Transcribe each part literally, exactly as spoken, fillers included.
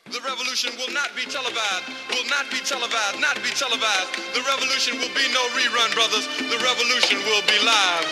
The revolution will not be televised, will not be televised, not be televised. The revolution will be no rerun, brothers. The revolution will be live.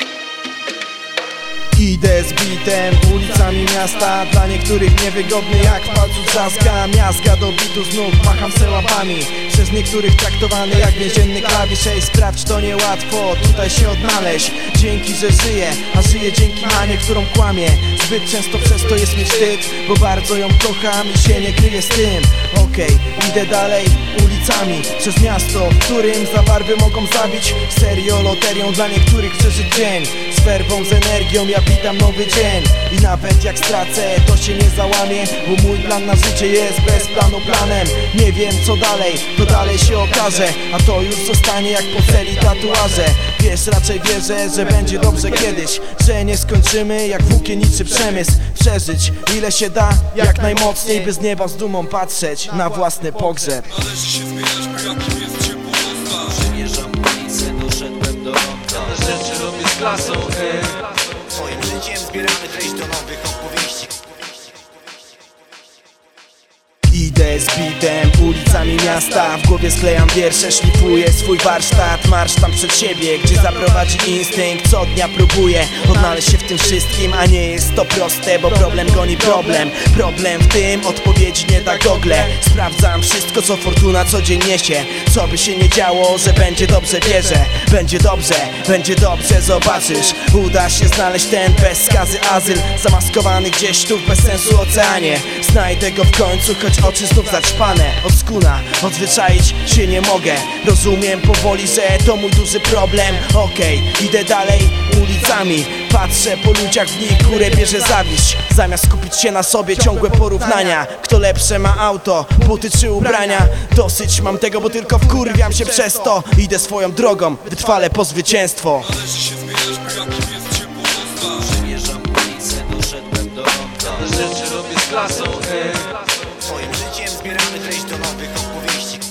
Idę z bitem ulicami miasta, dla niektórych niewygodny jak w palcu trzaska. Miazga do bitu znów macham se łapami, przez niektórych traktowany jak więzienny klawisz. Ej, sprawdź, to niełatwo tutaj się odnaleźć. Dzięki, że żyję, a żyję dzięki manie, którą kłamie. Zbyt często przez to jest mi wstyd, bo bardzo ją kocham i się nie kryję z tym. Okej, okay, idę dalej ulicami przez miasto, w którym za barwy mogą zabić. Serio, loterią dla niektórych przeżyć dzień. Z werwą, z energią ja witam nowy dzień. I nawet jak stracę, to się nie załamię, bo mój plan na życie jest bez planu planem. Nie wiem co dalej, to dalej się okaże, a to już zostanie jak po serii tatuaże. Wiesz, raczej wierzę, że będzie dobrze kiedyś, że nie skończymy jak włókienniczy przemysł. Przeżyć ile się da, jak najmocniej, by z nieba z dumą patrzeć na własny pogrzeb. Należy się zmieniać, bo jakim jest ciepło postaw. Przymierzam ulicę, doszedłem do ronda. Te rzeczy robię z klasą, ej. Swoim życiem zbieramy treść do nowych opowieści. Idę z bitem ulicami miasta, w głowie sklejam wiersze, szlifuję swój warsztat. Marsz tam przed siebie, gdzie zaprowadzi instynkt. Co dnia próbuję odnaleźć się w tym wszystkim, a nie jest to proste, bo problem goni problem. Problem w tym, odpowiedzi nie da gogle. Sprawdzam wszystko, co fortuna co dzień niesie. Co by się nie działo, że będzie dobrze, wierzę. Będzie dobrze, będzie dobrze, zobaczysz. Uda się znaleźć ten bez skazy azyl, zamaskowany gdzieś tu w bez sensu oceanie. Znajdę go w końcu, choć oczy znów zaćpane. Od skuna odzwyczaić się nie mogę. Rozumiem powoli, że to mój duży problem. Okej, okay, idę dalej ulicami, patrzę po ludziach, w nich górę bierze zawiść. Zamiast skupić się na sobie, ciągłe porównania. Kto lepsze ma auto, buty czy ubrania. Dosyć mam tego, bo tylko wkurwiam się przez to. Idę swoją drogą, wytrwale po zwycięstwo. Należy się zmieniać, bo jakim jest ciepło postaw. Przymierzam ulicę, doszedłem do ronda. Te rzeczy robię z klasą, ej. Swoim życiem zbieramy treść do nowych opowieści.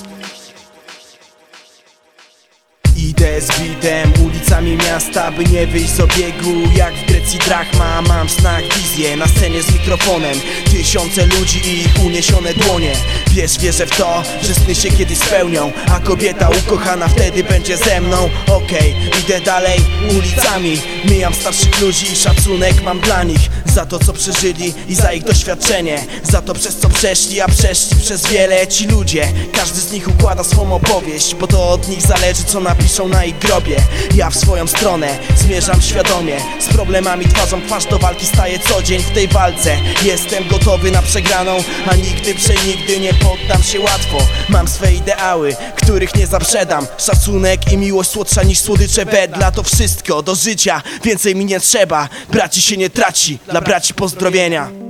Idę z bitem ulicami miasta, by nie wyjść z obiegu. Jak w Grecji drachma, mam znak wizję. Na scenie z mikrofonem tysiące ludzi i ich uniesione dłonie. Wiesz, wierzę w to, że sny się kiedyś spełnią, a kobieta ukochana wtedy będzie ze mną. Okej, okay, idę dalej ulicami, mijam starszych ludzi i szacunek mam dla nich. Za to co przeżyli i za ich doświadczenie, za to przez co przeszli, a przeszli przez wiele ci ludzie. Każdy z nich układa swą opowieść, bo to od nich zależy co napiszą na ich grobie. Ja w swoją stronę zmierzam świadomie, z problemami twarzą w twarz do walki staję co dzień w tej walce. Jestem gotowy na przegraną, a nigdy przenigdy nie poddam się łatwo. Mam swe ideały, których nie zaprzedam. Szacunek i miłość słodsza niż słodycze wedla. To wszystko do życia, więcej mi nie trzeba. Braci się nie traci, dla braci pozdrowienia.